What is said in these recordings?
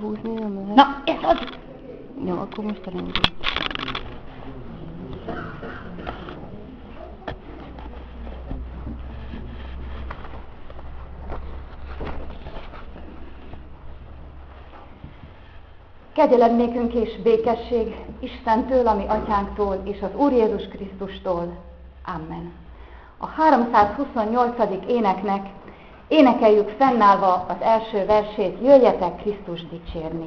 húzni nem lehet. Na, ez az! Jó, akkor most elindul. Kegyelem nékünk és békesség Istentől, ami atyánktól, és az Úr Jézus Krisztustól. Amen. A 328. éneknek énekeljük fennállva az első versét, jöjjetek Krisztust dicsérni.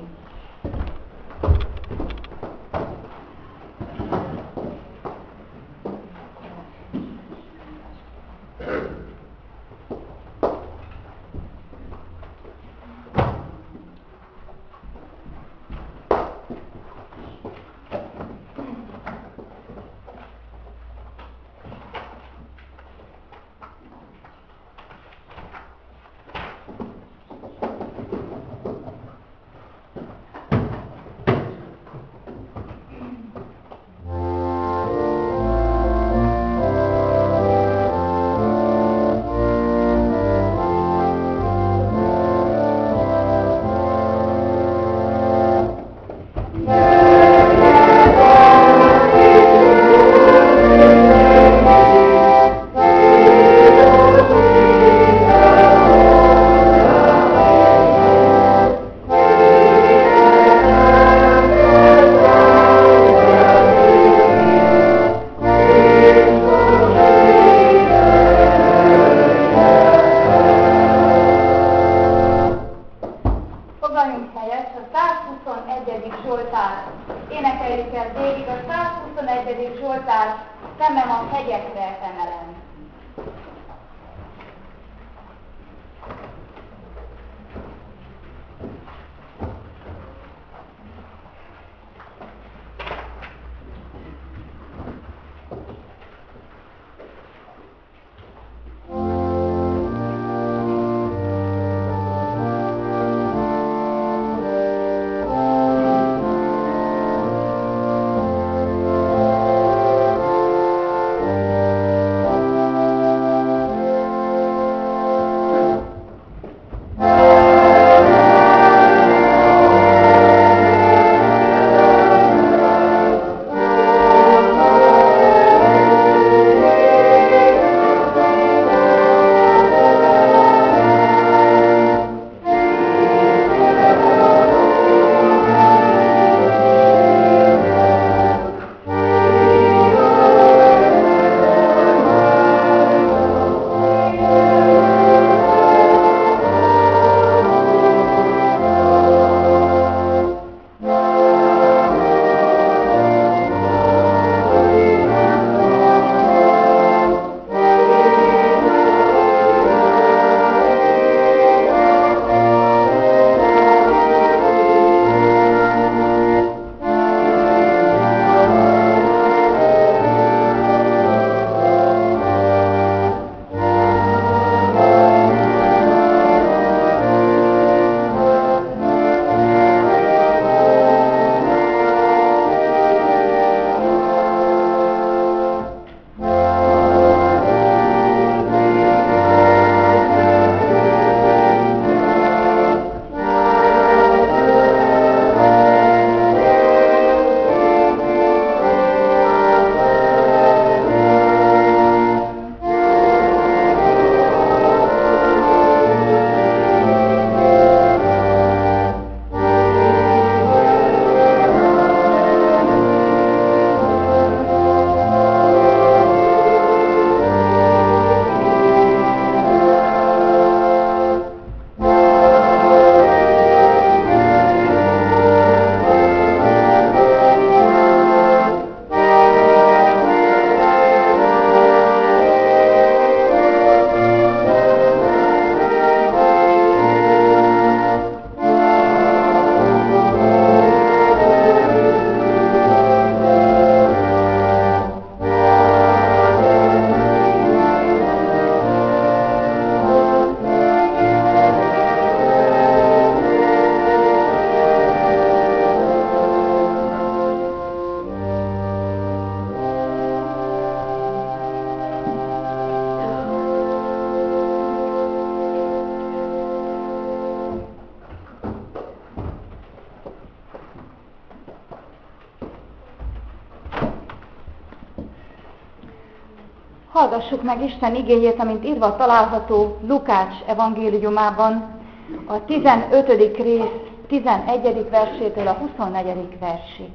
Hallgassuk meg Isten igéjét, amint írva található Lukács evangéliumában, a 15. rész 11. versétől a 24. versig.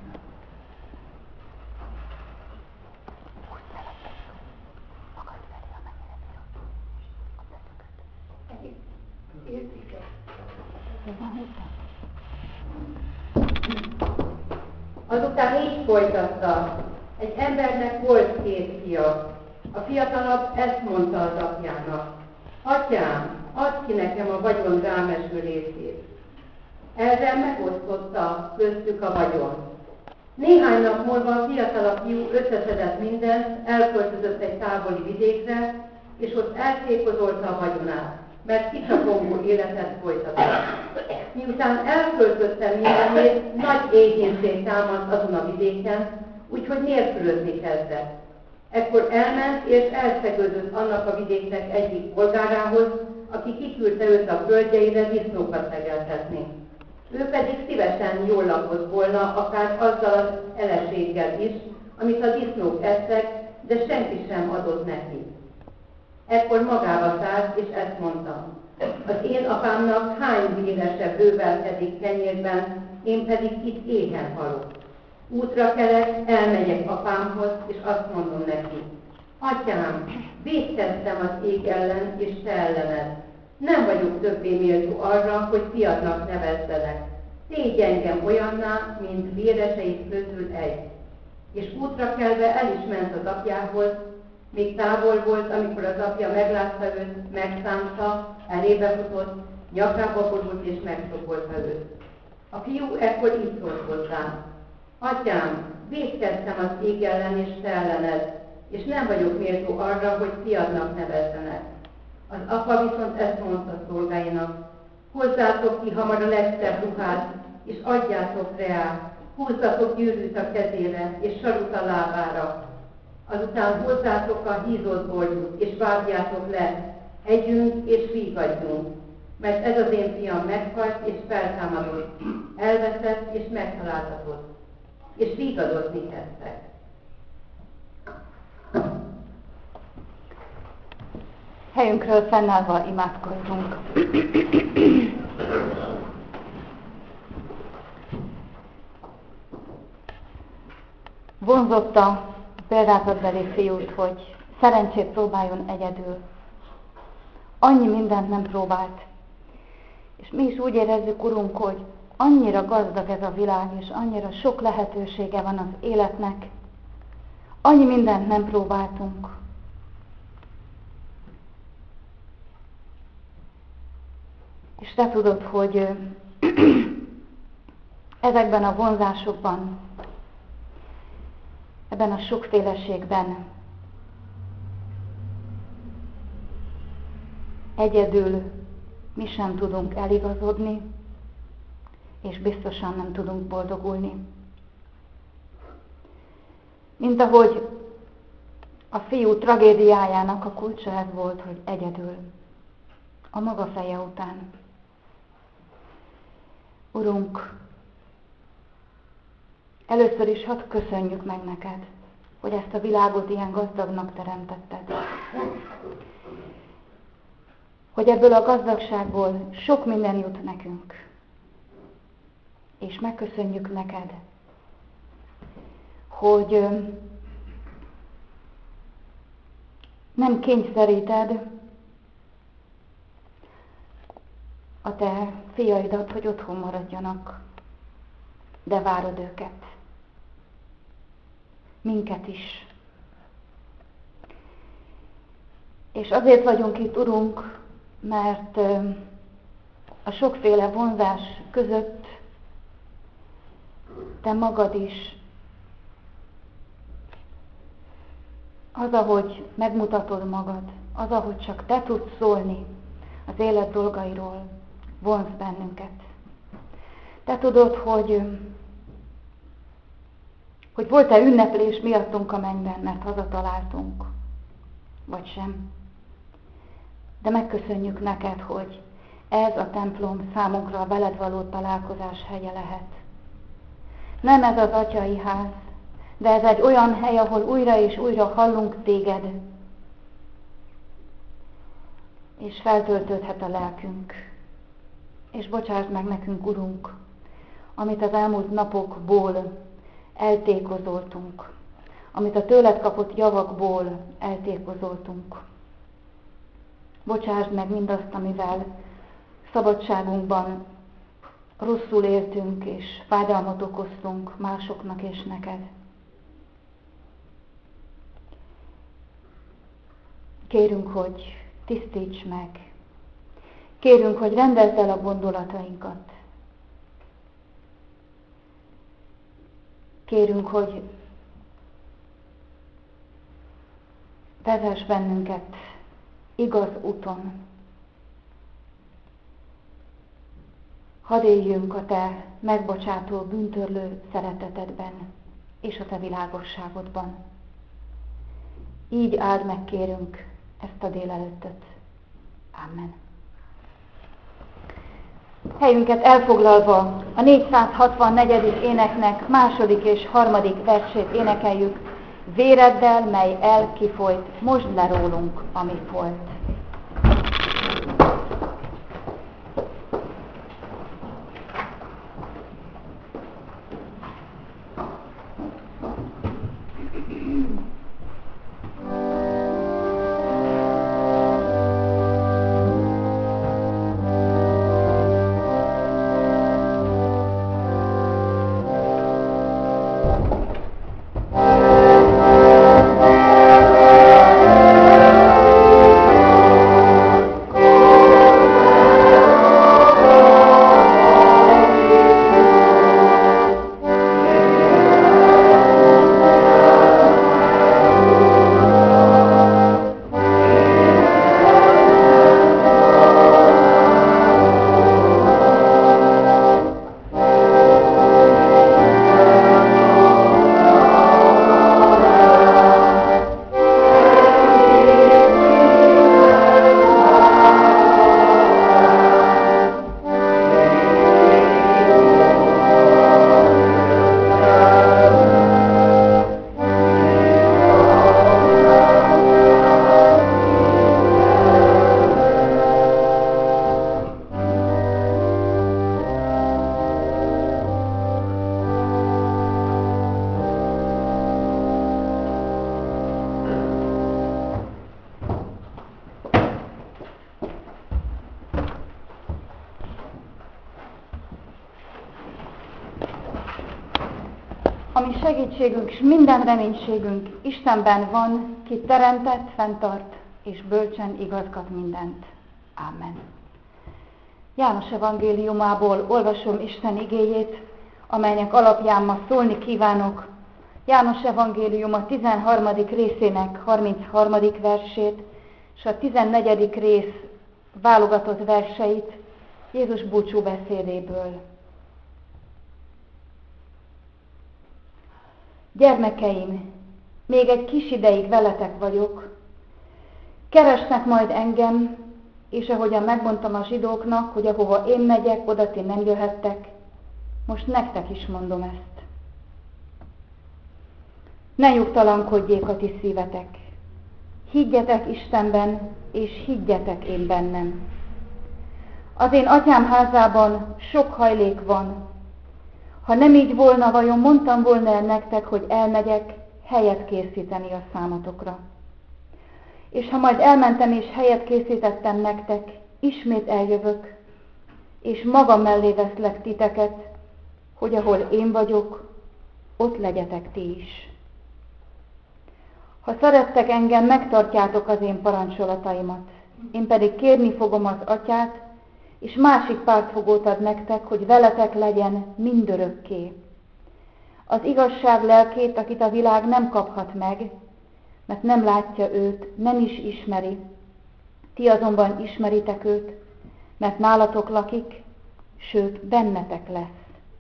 Azután így folytatta, egy embernek volt 2 fia. A fiatalabb ezt mondta az apjának: Atyám, add ki nekem a vagyon rámeső részét. Ezzel megosztotta köztük a vagyon. Néhány nap múlva a fiatalabb fiú összeszedett mindent, elköltözött egy távoli vidékre, és ott eltékozolta a vagyonát, mert kicsapongó életet folytatott. Miután elköltötte mindenét, nagy éhínség támadt azon a vidéken, úgyhogy nélkülözni kezdett. Ekkor elment és elszegődött annak a vidéknek egyik polgárához, aki kiküldte őt a földjeire disznókat legeltetni. Ő pedig szívesen jól lakott volna, akár azzal az eleséggel is, amit a disznók ettek, de senki sem adott neki. Ekkor magába szállt, és ezt mondta: az én apámnak hány véresebb bővelkedik kenyérben, én pedig itt éhen halok. Útra kelek, elmegyek apámhoz, és azt mondom neki: Atyám, vétkeztem az ég ellen és te ellened. Nem vagyok többé méltó arra, hogy fiadnak nevezzelek. Tégy engem olyanná, mint véreseid közül egy. És útra kelve el is ment az apjához, még távol volt, amikor az apja meglátta őt, megszánta, elébe futott, nyakába borult és megszokolta őt. A fiú ekkor így szólt hozzá: Atyám, vétkeztem az ég ellen és te ellened, és nem vagyok méltó arra, hogy fiadnak nevezzenek. Az apa viszont ezt mondta szolgáinak: hozzátok ki hamar a legszebb ruhát, és adjátok rá, húzzatok gyűrűt a kezére, és sarut a lábára. Azután hozzátok a hízott boldút, és vágjátok le, együnk és vígadjunk, mert ez az én fiam meghalt és feltámadott, elveszett és megtaláltatott, és vígadozni kezdtek. Helyünkről fennállva imádkozzunk. Vonzotta példázatbeli fiút, hogy szerencsét próbáljon egyedül. Annyi mindent nem próbált. És mi is úgy érezzük, Urunk, hogy annyira gazdag ez a világ, és annyira sok lehetősége van az életnek. Annyi mindent nem próbáltunk. És te tudod, hogy ezekben a vonzásokban, ebben a sokféleségben egyedül mi sem tudunk eligazodni, és biztosan nem tudunk boldogulni. Mint ahogy a fiú tragédiájának a kulcsa ez volt, hogy egyedül, a maga feje után. Urunk, először is hadd köszönjük meg neked, hogy ezt a világot ilyen gazdagnak teremtetted. Hogy ebből a gazdagságból sok minden jut nekünk. És megköszönjük neked, hogy nem kényszeríted a te fiaidat, hogy otthon maradjanak, de várod őket. Minket is. És azért vagyunk itt, Urunk, mert a sokféle vonzás között te magad is az, ahogy megmutatod magad, az, ahogy csak te tudsz szólni az élet dolgairól, vonz bennünket. Te tudod, hogy volt-e ünneplés miattunk a mennyben, mert hazataláltunk, vagy sem. De megköszönjük neked, hogy ez a templom számunkra a veled való találkozás helye lehet. Nem ez az atyai ház, de ez egy olyan hely, ahol újra és újra hallunk téged, és feltöltődhet a lelkünk. És bocsásd meg nekünk, Urunk, amit az elmúlt napokból eltékozoltunk, amit a tőled kapott javakból eltékozoltunk. Bocsásd meg mindazt, amivel szabadságunkban rosszul éltünk, és fájdalmat okoztunk másoknak és neked. Kérünk, hogy tisztíts meg. Kérünk, hogy rendezd el a gondolatainkat. Kérünk, hogy vezess bennünket igaz úton. Hadd éljünk a te megbocsátó, bűntörlő szeretetedben és a te világosságodban. Így áld meg, kérünk, ezt a délelőttöt. Amen. Helyünket elfoglalva a 464. éneknek második és harmadik versét énekeljük. Véreddel, mely elkifolyt, mosd le rólunk, ami folyt. Ami segítségünk és minden reménységünk Istenben van, ki teremtett, fenntart és bölcsen igazgat mindent. Amen. János evangéliumából olvasom Isten igéjét, amelynek alapján ma szólni kívánok. János evangéliuma 13. részének 33. versét, és a 14. rész válogatott verseit Jézus búcsúbeszédéből. Gyermekeim, még egy kis ideig veletek vagyok, keresnek majd engem, és ahogyan megmondtam a zsidóknak, hogy ahova én megyek, oda ti nem jöhettek, most nektek is mondom ezt. Ne nyugtalankodjék a ti szívetek. Higgyetek Istenben, és higgyetek én bennem. Az én atyám házában sok hajlék van. Ha nem így volna, vajon mondtam volna el nektek, hogy elmegyek helyet készíteni a számotokra. És ha majd elmentem és helyet készítettem nektek, ismét eljövök, és magam mellé veszlek titeket, hogy ahol én vagyok, ott legyetek ti is. Ha szerettek engem, megtartjátok az én parancsolataimat. Én pedig kérni fogom az Atyát, és másik pártfogót ad nektek, hogy veletek legyen mindörökké. Az igazság lelkét, akit a világ nem kaphat meg, mert nem látja őt, nem is ismeri. Ti azonban ismeritek őt, mert nálatok lakik, sőt bennetek lesz.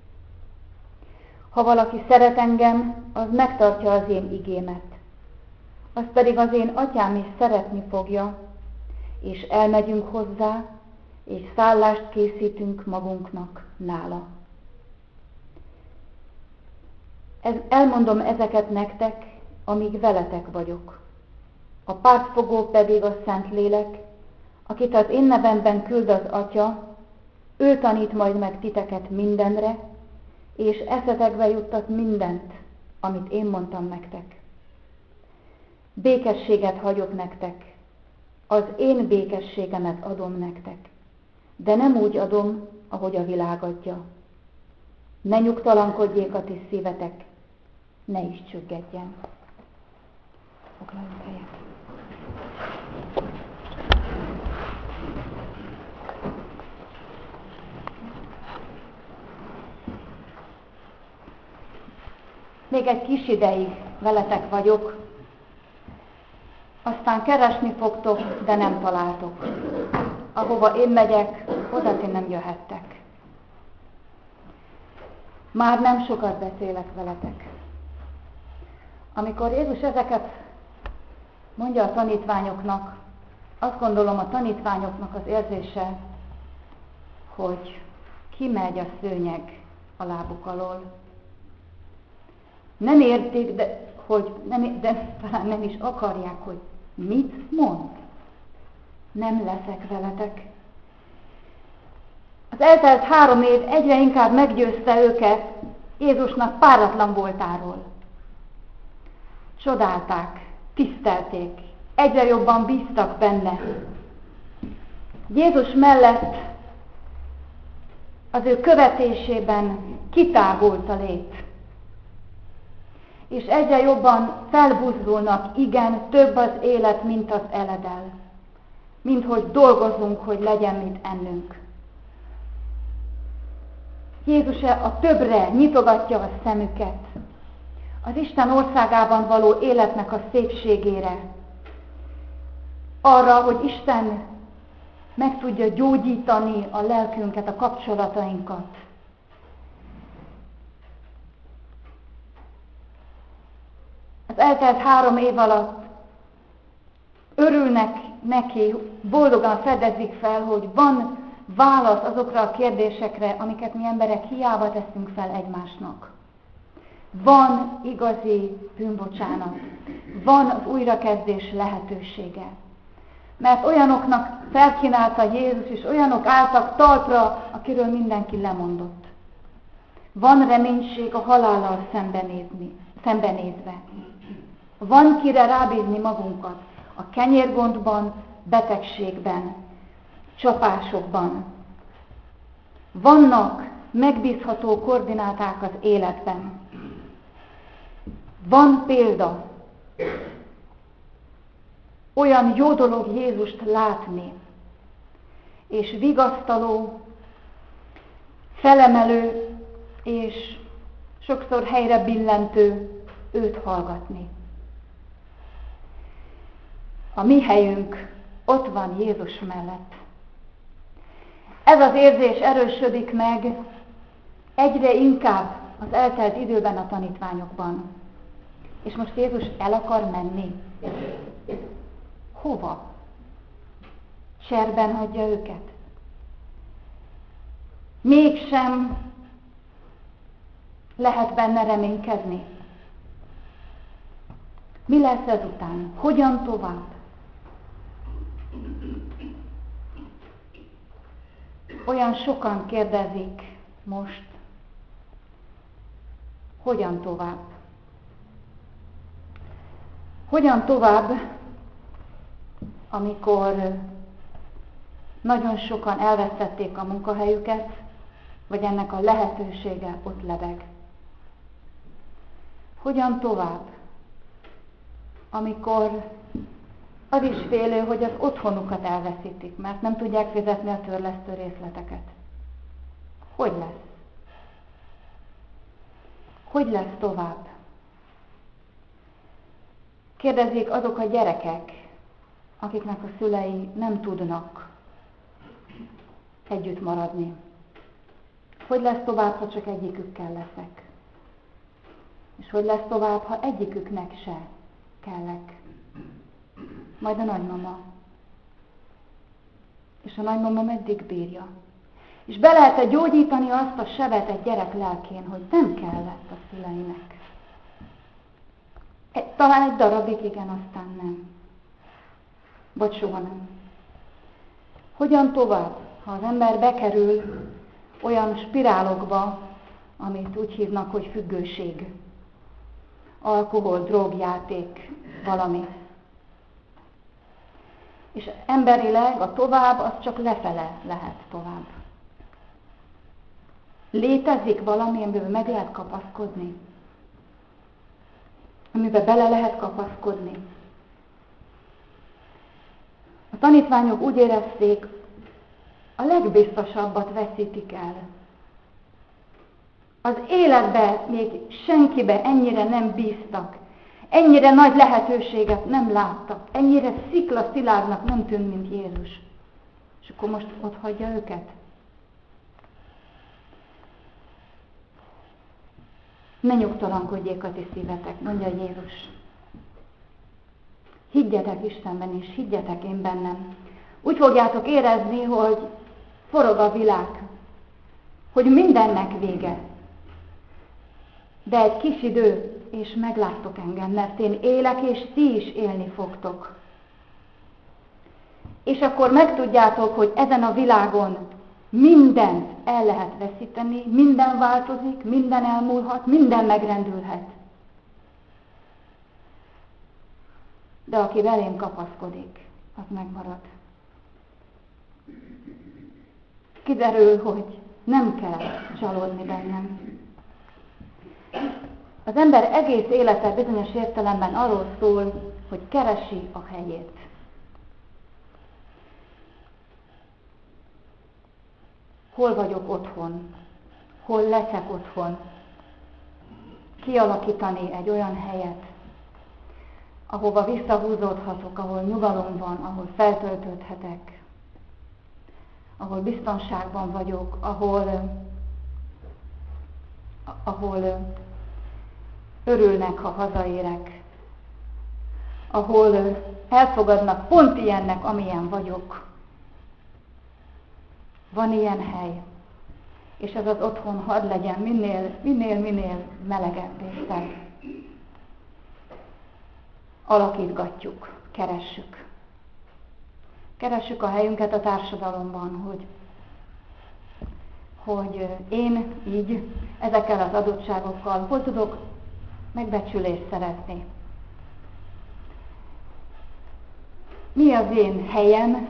Ha valaki szeret engem, az megtartja az én igémet. Az pedig az én atyám is szeretni fogja, és elmegyünk hozzá, és szállást készítünk magunknak nála. Elmondom ezeket nektek, amíg veletek vagyok. A pártfogó pedig a Szentlélek, akit az én nevemben küld az Atya, ő tanít majd meg titeket mindenre, és eszetekbe juttat mindent, amit én mondtam nektek. Békességet hagyok nektek, az én békességemet adom nektek, de nem úgy adom, ahogy a világ adja. Ne nyugtalankodjék a ti szívetek, ne is csüggedjen. Foglaljunk helyet. Még egy kis ideig veletek vagyok, aztán keresni fogtok, de nem találtok. Ahova én megyek, oda ti nem jöhettek. Már nem sokat beszélek veletek. Amikor Jézus ezeket mondja a tanítványoknak, azt gondolom a tanítványoknak az érzése, hogy kimegy a szőnyeg a lábuk alól. Nem értik, de talán nem is akarják, hogy mit mond. Nem leszek veletek. Az eltelt 3 év egyre inkább meggyőzte őket Jézusnak páratlan voltáról. Csodálták, tisztelték, egyre jobban bíztak benne. Jézus mellett az ő követésében kitágult a lét. És egyre jobban felbuzdulnak, igen, több az élet, mint az eledel. Mint hogy dolgozunk, hogy legyen mit ennünk. Jézus a többre nyitogatja a szemüket. Az Isten országában való életnek a szépségére. Arra, hogy Isten meg tudja gyógyítani a lelkünket, a kapcsolatainkat. Az eltelt 3 év alatt örülnek neki, boldogan fedezik fel, hogy van válasz azokra a kérdésekre, amiket mi emberek hiába teszünk fel egymásnak. Van igazi bűnbocsánat, van az újrakezdés lehetősége. Mert olyanoknak felkínálta Jézus, és olyanok álltak talpra, akiről mindenki lemondott. Van reménység a halállal szembenézve. Van kire rábízni magunkat a kenyérgondban, betegségben, csapásokban. Vannak megbízható koordináták az életben. Van példa. Olyan jó dolog Jézust látni, és vigasztaló, felemelő, és sokszor helyre billentő őt hallgatni. A mi helyünk ott van Jézus mellett. Ez az érzés erősödik meg egyre inkább az eltelt időben a tanítványokban. És most Jézus el akar menni. Hova? Cserben hagyja őket? Mégsem lehet benne reménykedni. Mi lesz ezután? Hogyan tovább? Olyan sokan kérdezik most, hogyan tovább? Hogyan tovább, amikor nagyon sokan elvesztették a munkahelyüket, vagy ennek a lehetősége ott lebeg? Hogyan tovább, amikor az is félő, hogy az otthonukat elveszítik, mert nem tudják fizetni a törlesztő részleteket? Hogy lesz? Hogy lesz tovább? Kérdezik azok a gyerekek, akiknek a szülei nem tudnak együtt maradni. Hogy lesz tovább, ha csak egyikükkel leszek? És hogy lesz tovább, ha egyiküknek se kellek? Majd a nagymama. És a nagymama meddig bírja? És be lehet-e gyógyítani azt a sebet egy gyerek lelkén, hogy nem kellett a szüleinek? Talán egy darabig igen, aztán nem. Vagy soha nem. Hogyan tovább, ha az ember bekerül olyan spirálokba, amit úgy hívnak, hogy függőség, alkohol, drogjáték, valami. És emberileg a tovább, az csak lefele lehet tovább. Létezik valami, amiben meg lehet kapaszkodni? Amiben bele lehet kapaszkodni? A tanítványok úgy érezték, a legbiztosabbat veszítik el. Az életbe még senkibe ennyire nem bíztak, ennyire nagy lehetőséget nem láttak, ennyire sziklaszilárnak nem tűnt, mint Jézus. És akkor most ott hagyja őket? Ne nyugtalankodjék a ti szívetek, mondja Jézus. Higgyetek Istenben, és higgyetek én bennem. Úgy fogjátok érezni, hogy forog a világ, hogy mindennek vége. De egy kis idő, és megláttok engem, mert én élek, és ti is élni fogtok. És akkor megtudjátok, hogy ezen a világon mindent el lehet veszíteni, minden változik, minden elmúlhat, minden megrendülhet. De aki velém kapaszkodik, az megmarad. Kiderül, hogy nem kell csalódni bennem. Az ember egész élete bizonyos értelemben arról szól, hogy keresi a helyét. Hol vagyok otthon? Hol leszek otthon? Kialakítani egy olyan helyet, ahova visszahúzódhatok, ahol nyugalom van, ahol feltöltődhetek, ahol biztonságban vagyok, ahol örülnek, ha hazaérek, ahol elfogadnak pont ilyennek, amilyen vagyok. Van ilyen hely, és ez az otthon hadd legyen minél melegebb és szebb. Alakítgatjuk, keressük. Keressük a helyünket a társadalomban, hogy én így, ezekkel az adottságokkal hol tudok megbecsülést szerezni. Mi az én helyem,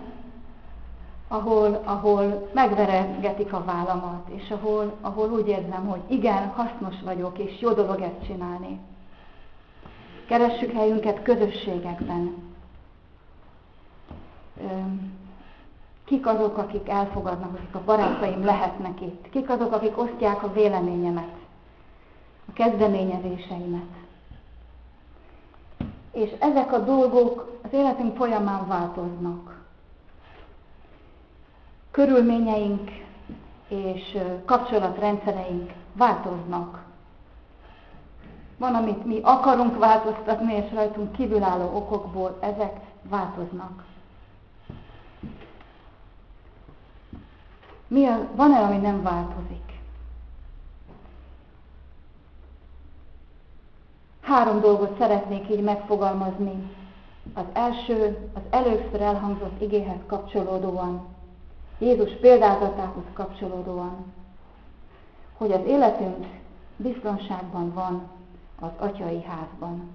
ahol megveregetik a vállamat, és ahol úgy érzem, hogy igen, hasznos vagyok, és jó dolog ezt csinálni. Keressük helyünket közösségekben. Kik azok, akik elfogadnak, akik a barátaim lehetnek itt? Kik azok, akik osztják a véleményemet, a kezdeményezéseimet? És ezek a dolgok az életünk folyamán változnak. Körülményeink és kapcsolatrendszereink változnak. Van, amit mi akarunk változtatni, és rajtunk kívülálló okokból ezek változnak. Van-e, ami nem változik? 3 dolgot szeretnék így megfogalmazni. Az első, az először elhangzott igéhez kapcsolódóan, Jézus példázatához kapcsolódóan, hogy az életünk biztonságban van az atyai házban.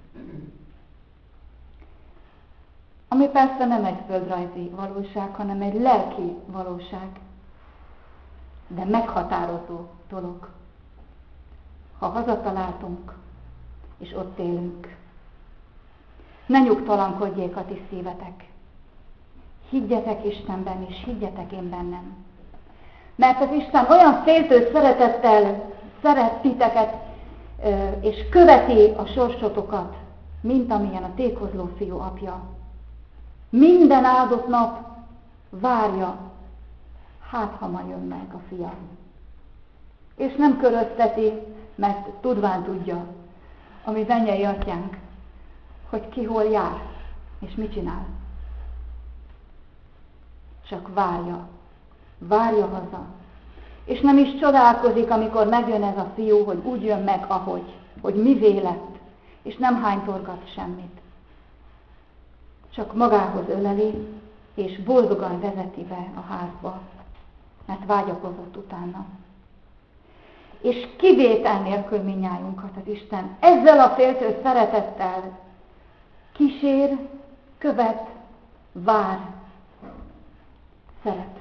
Ami persze nem egy földrajzi valóság, hanem egy lelki valóság, de meghatározó dolog. Ha hazataláltunk, és ott élünk. Ne nyugtalankodjék a ti szívetek. Higgyetek Istenben, és higgyetek én bennem. Mert az Isten olyan féltő szeretettel szeret titeket, és követi a sorsotokat, mint amilyen a tékozló fiú apja. Minden áldott nap várja, hát ha ma jön meg a fiam. És nem körözteti, mert tudván tudja, a mi mennyei atyánk, hogy ki hol jár, és mit csinál. Csak várja haza. És nem is csodálkozik, amikor megjön ez a fiú, hogy úgy jön meg, ahogy, hogy mivé lett, és nem hánytorgat semmit. Csak magához öleli, és boldogan vezeti be a házba, mert vágyakozott utána. És kivétel nélkül mindnyájunkat az Isten ezzel a féltő szeretettel kísér, követ, vár, szeret.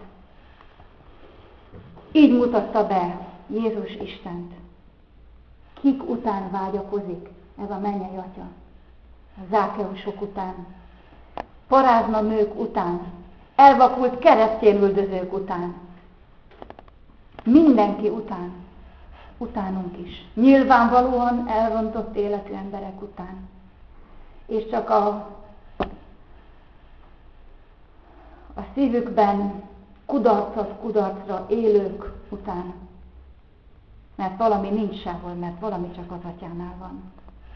Így mutatta be Jézus Istent. Kik után vágyakozik ez a mennyei Atya? A Zákeusok után, parázna nők után, elvakult keresztényüldözők után. Mindenki után, utánunk is. Nyilvánvalóan elrontott életű emberek után. És csak a szívükben kudarcra élők után. Mert valami nincs sehol, mert valami csak az Atyánál van.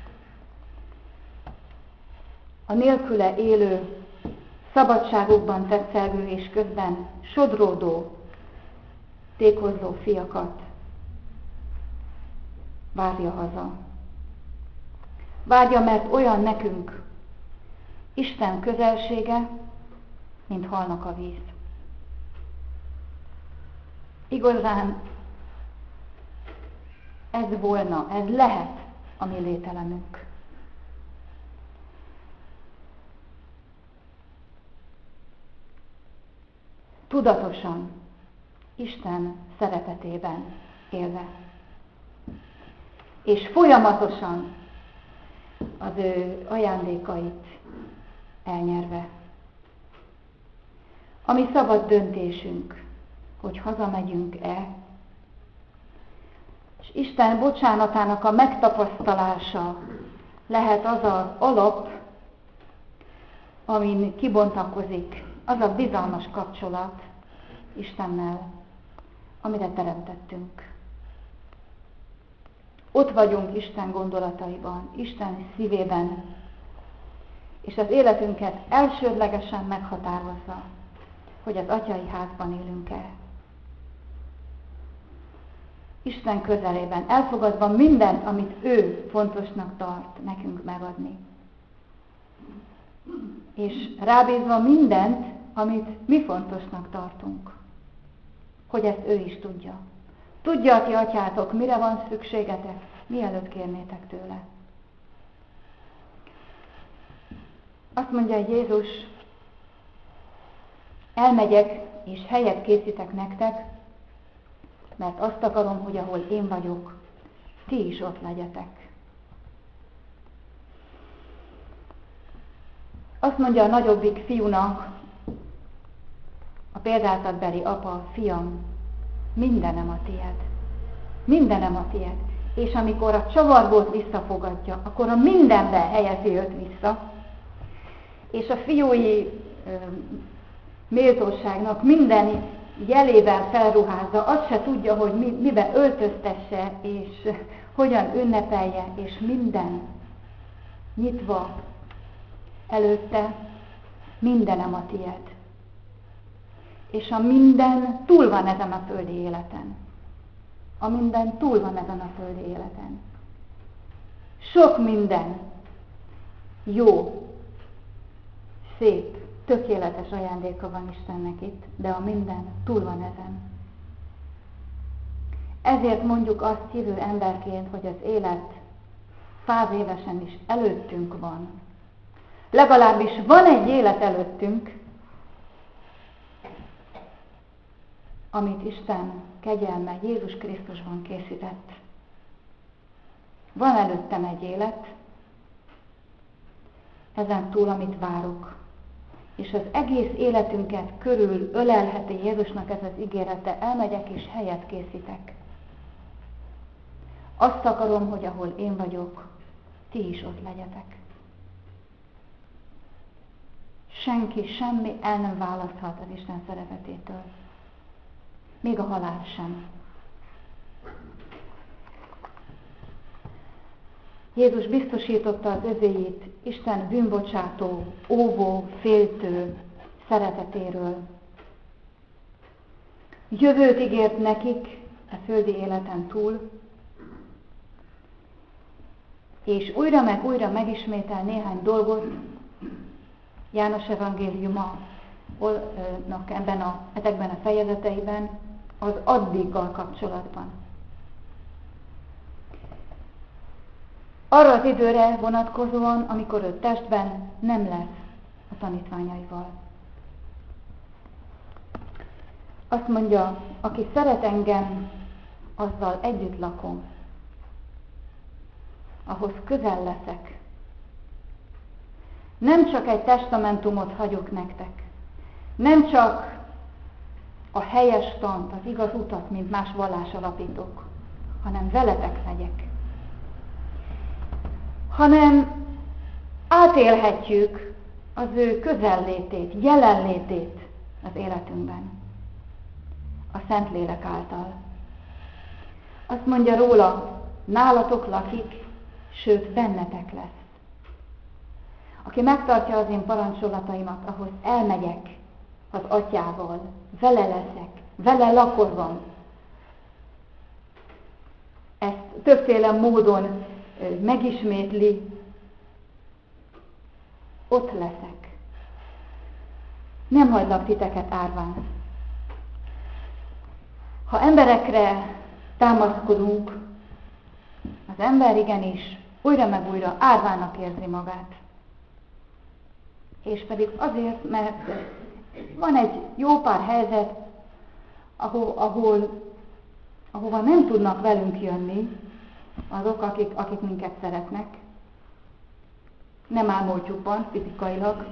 A nélküle élő, szabadságukban tetszelgő és közben sodródó, tékozó fiakat várja haza. Várja, mert olyan nekünk Isten közelsége, mint halnak a víz. Igazán ez volna, ez lehet a mi lételemünk. Tudatosan, Isten szeretetében élve. És folyamatosan az ő ajándékait elnyerve. Ami szabad döntésünk, hogy hazamegyünk-e, és Isten bocsánatának a megtapasztalása lehet az az alap, amin kibontakozik az a bizalmas kapcsolat Istennel, amire teremtettünk. Ott vagyunk Isten gondolataiban, Isten szívében, és az életünket elsődlegesen meghatározza, hogy az atyai házban élünk-e. Isten közelében, elfogadva mindent, amit ő fontosnak tart nekünk megadni. És rábízva mindent, amit mi fontosnak tartunk. Hogy ezt ő is tudja. Tudja a ti atyátok, mire van szükségetek, mielőtt kérnétek tőle. Azt mondja Jézus, elmegyek és helyet készítek nektek, mert azt akarom, hogy ahol én vagyok, ti is ott legyetek. Azt mondja a nagyobbik fiúnak, a példátadbeli apa, fiam, mindenem a tied. Mindenem a tied. És amikor a csavarbót visszafogadja, akkor a mindenbe helyezi őt vissza, és a fiúi méltóságnak minden jelével felruházza, azt se tudja, hogy miben öltöztesse, és hogyan ünnepelje, és minden nyitva előtte, mindenem a tied. És a minden túl van ezen a földi életen. A minden túl van ezen a földi életen. Sok minden jó, szép, tökéletes ajándéka van Istennek itt, de a minden túl van ezen. Ezért mondjuk azt hívő emberként, hogy az élet 100 évesen is előttünk van. Legalábbis van egy élet előttünk, amit Isten kegyelme Jézus Krisztusban készített. Van előttem egy élet, ezen túl, amit várok. És az egész életünket körül ölelheti Jézusnak ez az ígérete, elmegyek és helyet készítek. Azt akarom, hogy ahol én vagyok, ti is ott legyetek. Senki, semmi el nem választhat az Isten szeretetétől. Még a halál sem. Jézus biztosította az övéit Isten bűnbocsátó, óvó, féltő szeretetéről. Jövőt ígért nekik a földi életen túl, és újra meg újra megismétel néhány dolgot János evangéliuma ezekben a fejezeteiben az addiggal kapcsolatban. Arra az időre vonatkozóan, amikor ő testben nem lesz a tanítványaival. Azt mondja, aki szeret engem, azzal együtt lakom, ahhoz közel leszek. Nem csak egy testamentumot hagyok nektek, nem csak a helyes tant, az igaz utat, mint más vallásalapítók, hanem veletek legyek. Hanem átélhetjük az ő közellétét, jelenlétét az életünkben, a Szentlélek által. Azt mondja róla, nálatok lakik, sőt bennetek lesz. Aki megtartja az én parancsolataimat, ahhoz elmegyek az Atyával, vele leszek, vele lakozom. Ezt többféle módon megismétli, ott leszek. Nem hagylak titeket árván. Ha emberekre támaszkodunk, az ember igenis újra meg újra árvának érzi magát. És pedig azért, mert van egy jó pár helyzet, ahova nem tudnak velünk jönni azok, akik minket szeretnek. Nem álmodjukban, fizikailag,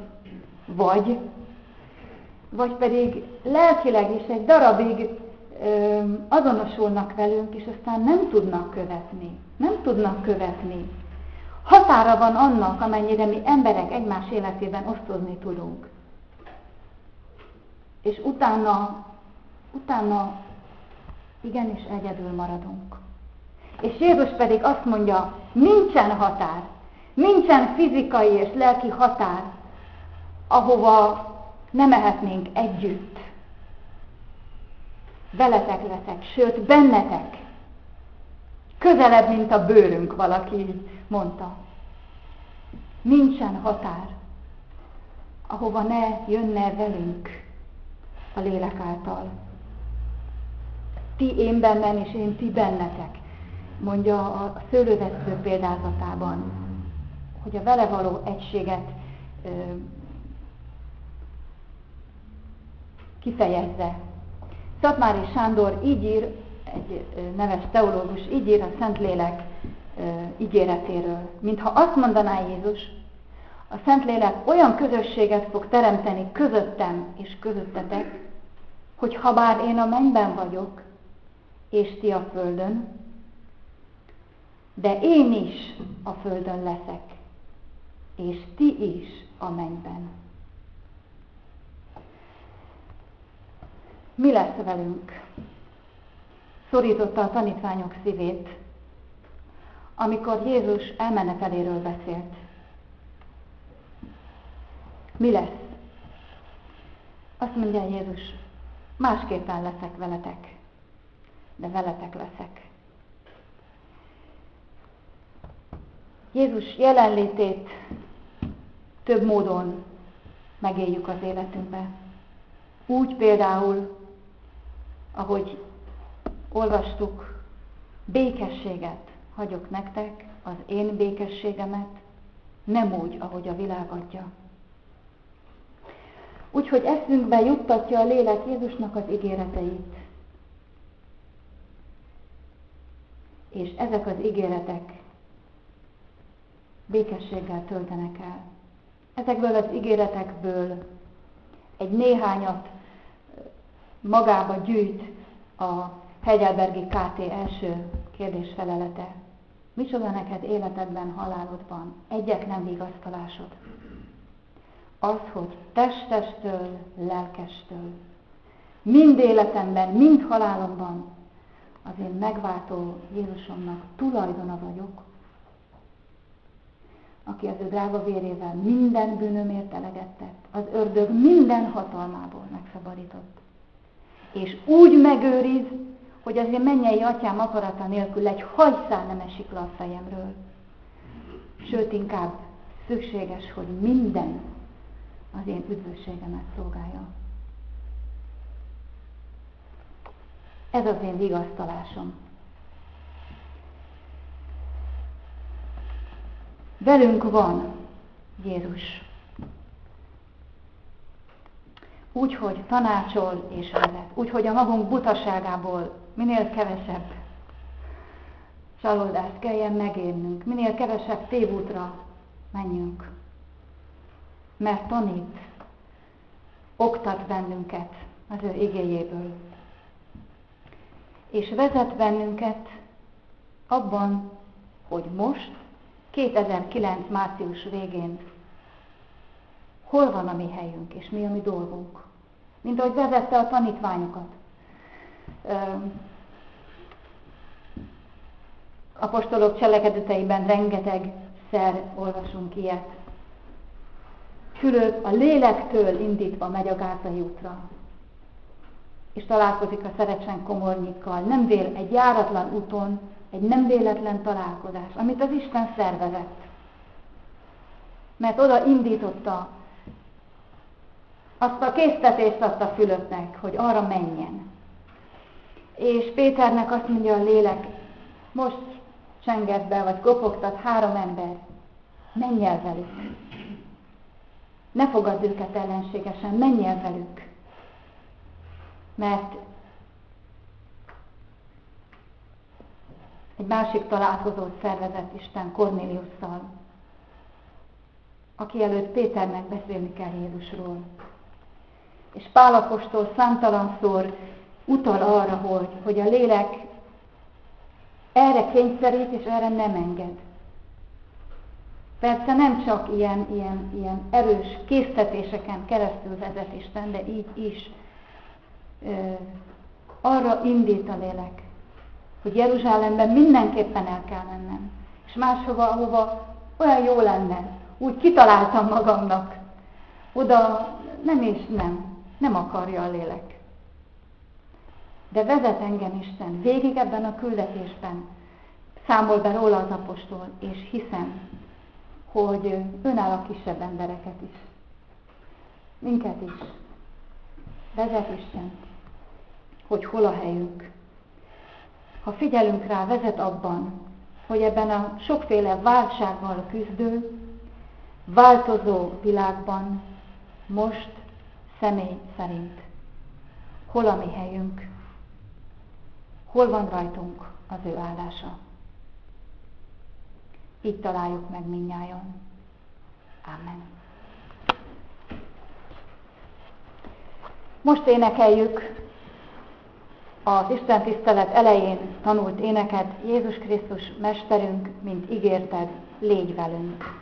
vagy pedig lelkileg is egy darabig azonosulnak velünk, és aztán nem tudnak követni. Határa van annak, amennyire mi emberek egymás életében osztozni tudunk. És utána igenis egyedül maradunk. És Jézus pedig azt mondja, nincsen határ, nincsen fizikai és lelki határ, ahova nem mehetnénk együtt. Veletek leszek, sőt bennetek. Közelebb, mint a bőrünk, valaki így mondta. Nincsen határ, ahova ne jönne velünk a lélek által. Ti én bennem, és én ti bennetek, mondja a szőlővesztő példázatában, hogy a vele való egységet kifejezze. Szatmári Sándor így ír, egy neves teológus így ír a Szentlélek ígéretéről. Mintha azt mondaná Jézus, a Szentlélek olyan közösséget fog teremteni közöttem és közöttetek, hogy habár én a mennyben vagyok, és ti a földön, de én is a földön leszek, és ti is a mennyben. Mi lesz velünk? Szorította a tanítványok szívét, amikor Jézus elmeneteléről beszélt. Mi lesz? Azt mondja Jézus, másképpen leszek veletek, de veletek leszek. Jézus jelenlétét több módon megéljük az életünkben. Úgy például, ahogy olvastuk, békességet hagyok nektek, az én békességemet, nem úgy, ahogy a világ adja. Úgyhogy eszünkbe juttatja a lélek Jézusnak az ígéreteit. És ezek az ígéretek békességgel töltenek el. Ezekből az ígéretekből egy néhányat magába gyűjt a Heidelbergi KT első kérdésfelelete. Micsoda neked életedben, halálodban egyetlen vigasztalásod? Az, hogy testestől, lelkestől, mind életemben, mind halálomban az én megváltó Jézusomnak tulajdona vagyok, aki az ő drága vérével minden bűnömért eleget tett, az ördög minden hatalmából megszabadított. És úgy megőriz, hogy az én mennyei atyám akarata nélkül egy hajszál nem esik le a fejemről. Sőt, inkább szükséges, hogy minden az én üdvösségemet szolgálja. Ez az én vigasztalásom. Velünk van Jézus. Úgy, hogy tanácsol és vezet. Úgy, hogy a magunk butaságából minél kevesebb csalódást kelljen megérnünk, minél kevesebb tévútra menjünk. Mert tanít, oktat bennünket az ő igéjéből. És vezet bennünket abban, hogy most, 2009. március végén hol van a mi helyünk, és mi a mi dolgunk. Mint ahogy vezette a tanítványokat. Apostolok cselekedeteiben rengetegszer olvasunk ilyet. Fülöp a lélektől indítva megy a Gázai útra, és találkozik a Szerecsen komornyikkal. Nem egy járatlan úton, egy nem véletlen találkozás, amit az Isten szervezett. Mert oda indította, azt a késztetést adta Fülöpnek, hogy arra menjen. És Péternek azt mondja a lélek, most csenget be, vagy kopogtat 3 ember, menj el velük. Ne fogadd őket ellenségesen, menj el velük. Mert egy másik találkozót szervezett Isten Kornéliusszal, aki előtt Péternek beszélni kell Jézusról. És Pál apostol számtalanszor utal arra, hogy a lélek erre kényszerít, és erre nem enged. Persze nem csak ilyen erős késztetéseken keresztül vezet Isten, de így is arra indít a lélek, hogy Jeruzsálemben mindenképpen el kell mennem. És máshova, ahova olyan jó lenne, úgy kitaláltam magamnak, oda nem akarja a lélek. De vezet engem Isten végig ebben a küldetésben, számol be róla az apostol, és hiszem, hogy önáll a kisebb embereket is. Minket is. Vezet Isten, hogy hol a helyünk. Ha figyelünk rá, vezet abban, hogy ebben a sokféle válsággal küzdő, változó világban most személy szerint hol a mi helyünk, hol van rajtunk az ő áldása. Így találjuk meg mindnyájan. Amen. Most énekeljük az Isten tisztelet elején tanult éneket, Jézus Krisztus Mesterünk, mint ígérted, légy velünk.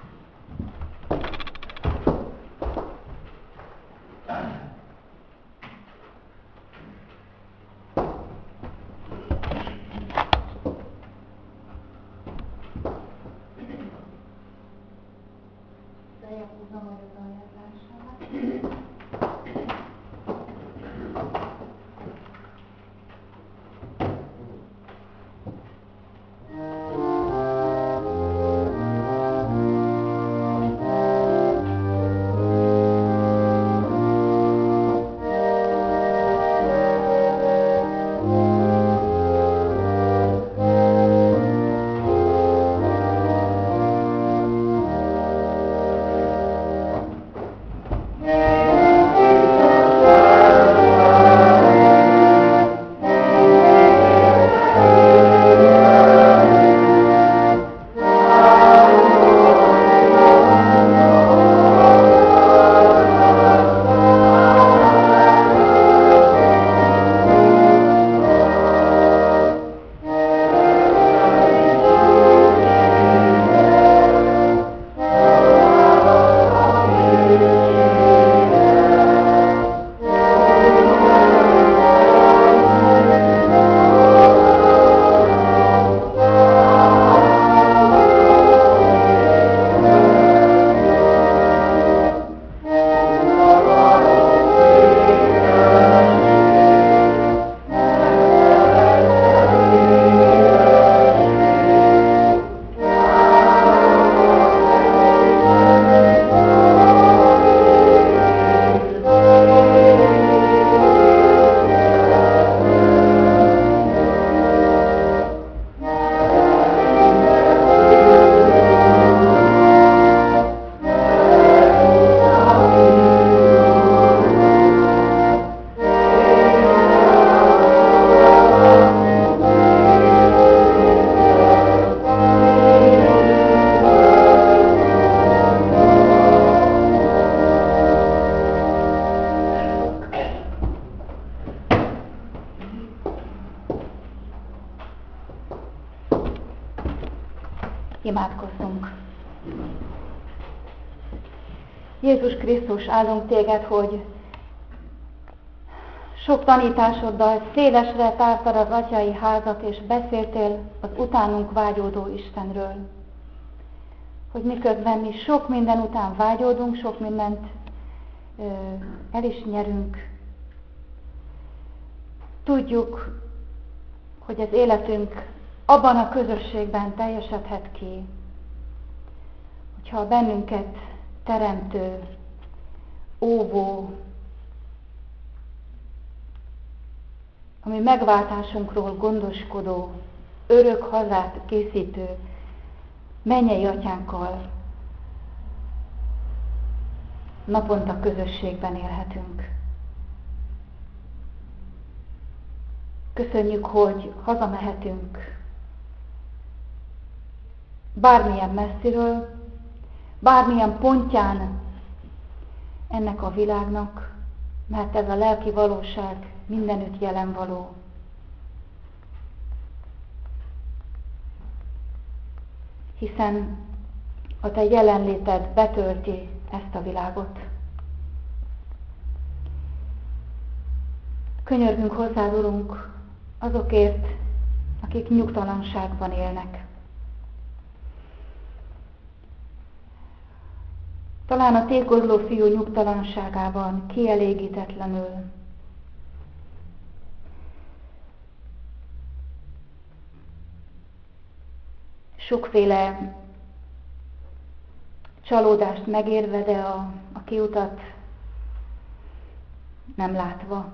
Imádkozzunk! Jézus Krisztus, áldunk téged, hogy sok tanításoddal szélesre tártad az atyai házat, és beszéltél az utánunk vágyódó Istenről. Hogy miközben mi sok minden után vágyódunk, sok mindent el is nyerünk, tudjuk, hogy az életünk abban a közösségben teljesedhet ki, hogyha a bennünket teremtő, óvó, ami megváltásunkról gondoskodó, örök hazát készítő mennyei atyánkkal naponta közösségben élhetünk. Köszönjük, hogy hazamehetünk bármilyen messziről, bármilyen pontján ennek a világnak, mert ez a lelki valóság mindenütt jelen való. Hiszen a te jelenléted betölti ezt a világot. Könyörgünk hozzád, Urunk, azokért, akik nyugtalanságban élnek. Talán a tékozló fiú nyugtalanságában, kielégítetlenül, sokféle csalódást megérve, de a kiutat nem látva.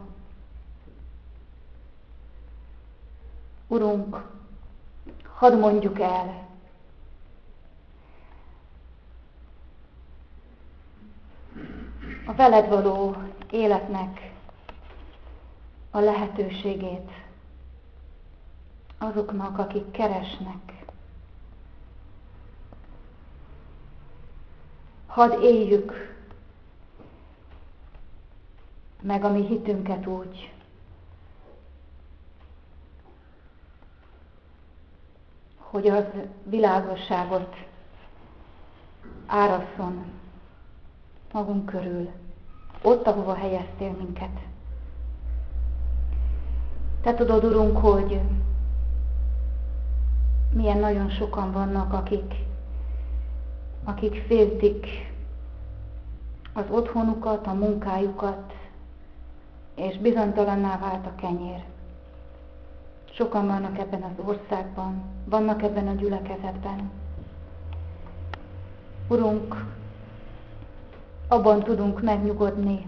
Urunk, hadd mondjuk el, a veled való életnek a lehetőségét azoknak, akik keresnek. Hadd éljük meg a mi hitünket úgy, hogy az világosságot árasszon magunk körül, ott, ahova helyeztél minket. Te tudod, Urunk, hogy milyen nagyon sokan vannak, akik féltik az otthonukat, a munkájukat, és bizonytalanná vált a kenyér. Sokan vannak ebben az országban, vannak ebben a gyülekezetben. Urunk, abban tudunk megnyugodni,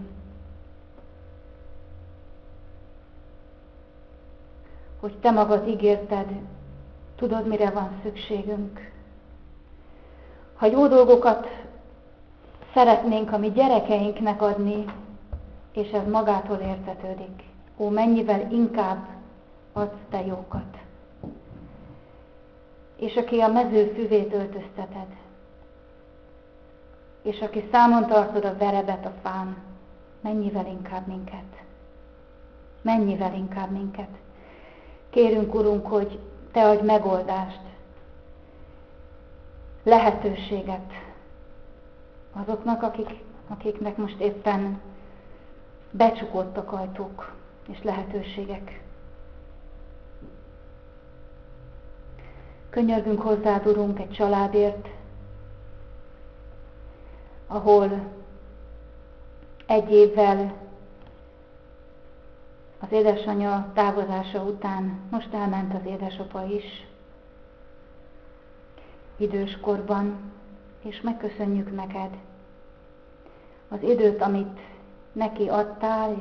hogy te magad ígérted, tudod, mire van szükségünk. Ha jó dolgokat szeretnénk a mi gyerekeinknek adni, és ez magától értetődik, ó, mennyivel inkább adsz te jókat. És aki a mező füvét öltözteted, és aki számon tartod a verebet a fán, mennyivel inkább minket. Mennyivel inkább minket. Kérünk, Urunk, hogy te adj megoldást, lehetőséget azoknak, akiknek most éppen becsukódtak ajtók és lehetőségek. Könyörgünk hozzád, Urunk, egy családért, ahol egy évvel az édesanyja távozása után most elment az édesapa is időskorban, és megköszönjük neked az időt, amit neki adtál,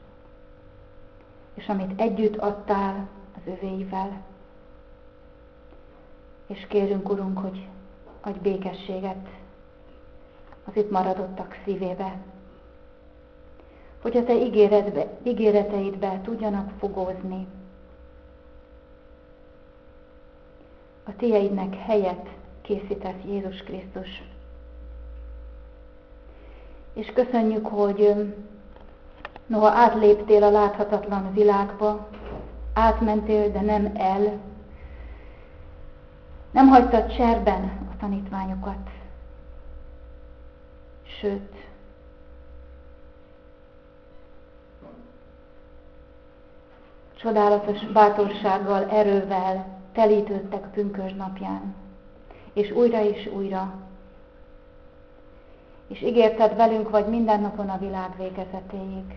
és amit együtt adtál az övéivel. És kérünk, Urunk, hogy adj békességet az itt maradottak szívébe, hogy a te ígéreteidbe tudjanak fogózni, a tieidnek helyet készített Jézus Krisztus. És köszönjük, hogy noha átléptél a láthatatlan világba, átmentél, de nem Nem hagytad cserben a tanítványokat. Sőt, csodálatos bátorsággal, erővel telítődtek pünkösd napján, és újra, és ígérted velünk vagy minden napon a világ végezetéig.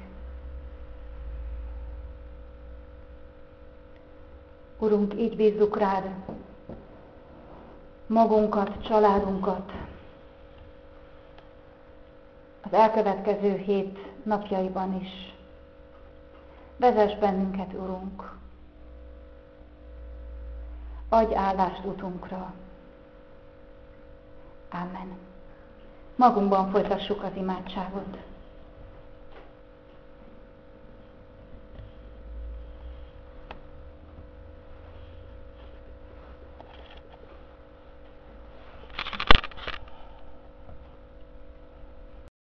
Urunk, így bízzuk rád magunkat, családunkat, az elkövetkező 7 napjaiban is. Vezess bennünket, Urunk! Adj állást utunkra! Amen. Magunkban folytassuk az imádságot.